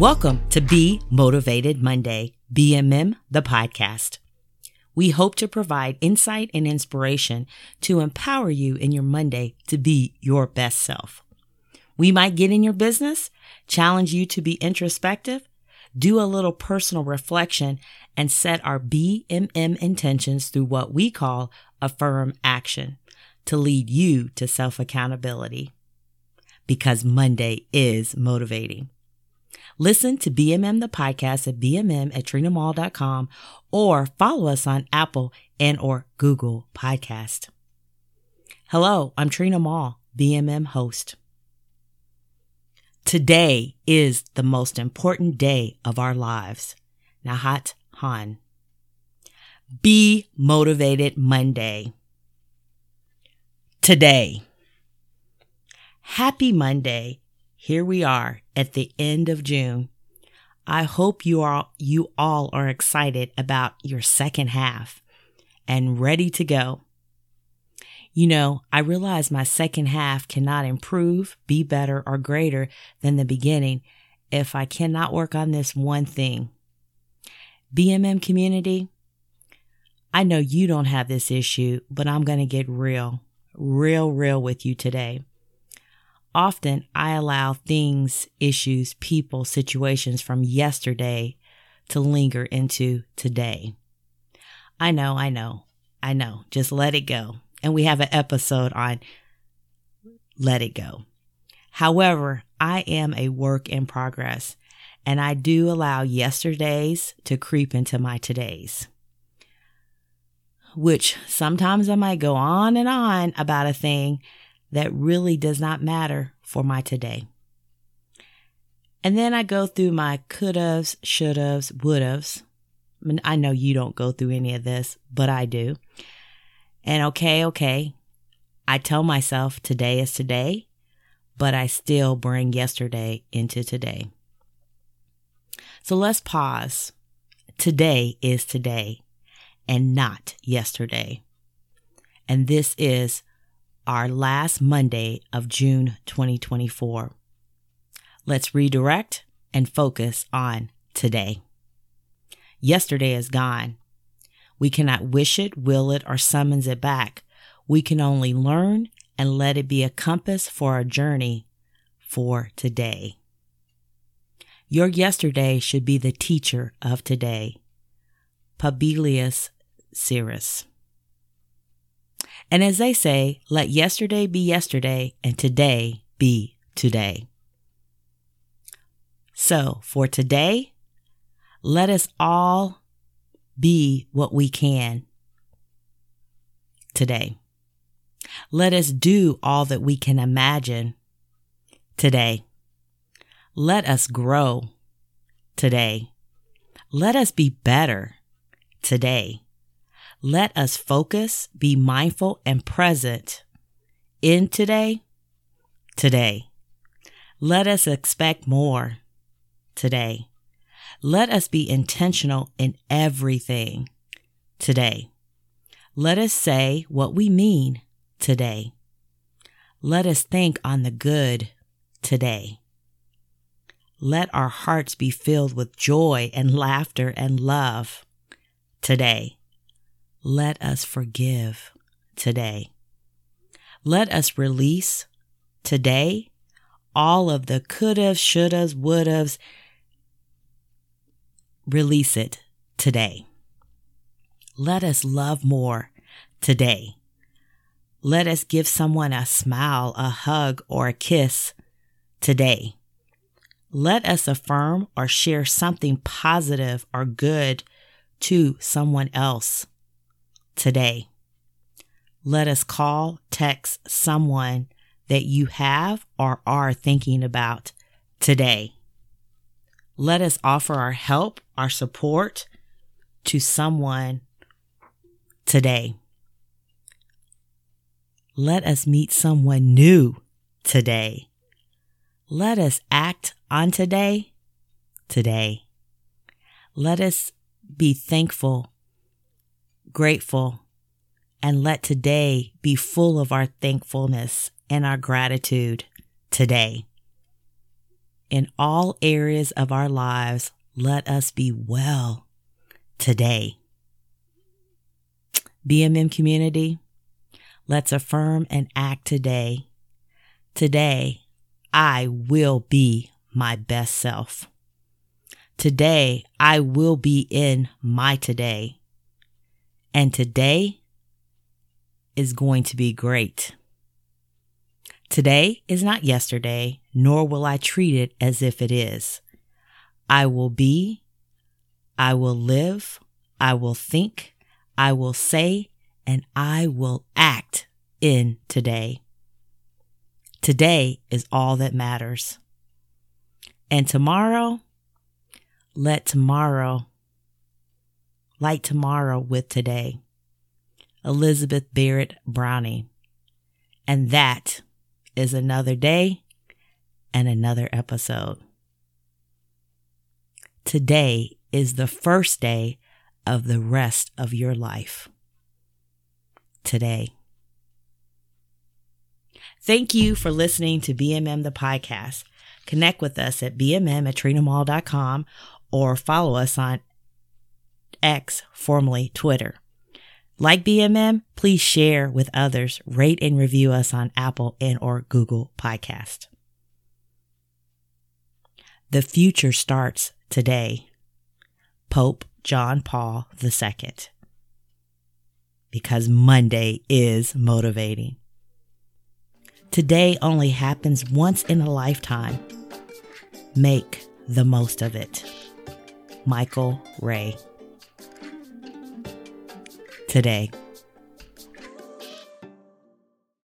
Welcome to Be Motivated Monday, BMM, the podcast. We hope to provide insight and inspiration to empower you in your Monday to be your best self. We might get in your business, challenge you to be introspective, do a little personal reflection, and set our BMM intentions through what we call affirm action to lead you to self-accountability. Because Monday is motivating. Listen to BMM the podcast at bmm@trinamall.com or follow us on Apple and or Google Podcast. Hello, I'm Trina Mall, BMM host. Today is the most important day of our lives. Nahat Han. Be Motivated Monday. Today. Happy Monday. Here we are at the end of June. I hope you all are excited about your second half and ready to go. You know, I realize my second half cannot improve, be better, or greater than the beginning if I cannot work on this one thing. BMM community, I know you don't have this issue, but I'm going to get real with you today. Often I allow things, issues, people, situations from yesterday to linger into today. I know. Just let it go. And we have an episode on let it go. However, I am a work in progress, and I do allow yesterdays to creep into my todays, which sometimes I might go on and on about a thing that really does not matter for my today. And then I go through my could-haves, should-haves, would-haves. I know you don't go through any of this, but I do. And okay, I tell myself today is today, but I still bring yesterday into today. So let's pause. Today is today and not yesterday. And this is our last Monday of June 2024. Let's redirect and focus on today. Yesterday is gone. We cannot wish it, will it, or summons it back. We can only learn and let it be a compass for our journey for today. Your yesterday should be the teacher of today. Publius Syrus. And as they say, let yesterday be yesterday and today be today. So for today, let us all be what we can today. Let us do all that we can imagine today. Let us grow today. Let us be better today. Let us focus, be mindful, and present in today. Let us expect more today. Let us be intentional in everything today. Let us say what we mean today. Let us think on the good today. Let our hearts be filled with joy and laughter and love today. Let us forgive today. Let us release today all of the could-haves, should-haves, would-haves. Release it today. Let us love more today. Let us give someone a smile, a hug, or a kiss today. Let us affirm or share something positive or good to someone else today. Let us call, text someone that you have or are thinking about today. Let us offer our help, our support to someone today. Let us meet someone new today. Let us act on today. Let us be thankful, grateful, and let today be full of our thankfulness and our gratitude today. in all areas of our lives, let us be well today. BMM community, let's affirm and act today. Today, I will be my best self. Today, I will be in my today. And today is going to be great. Today is not yesterday, nor will I treat it as if it is. I will be, I will live, I will think, I will say, and I will act in today. Today is all that matters. And tomorrow, light tomorrow with today. Elizabeth Barrett Browning. And that is another day and another episode. Today is the first day of the rest of your life. Today. Thank you for listening to BMM the podcast. Connect with us at bmm@trinamall.com or follow us on X, formerly Twitter. Like BMM, please share with others, rate and review us on Apple and or Google Podcast. The future starts today. Pope John Paul II. Because Monday is motivating. Today only happens once in a lifetime. Make the most of it. Michael Ray. Today.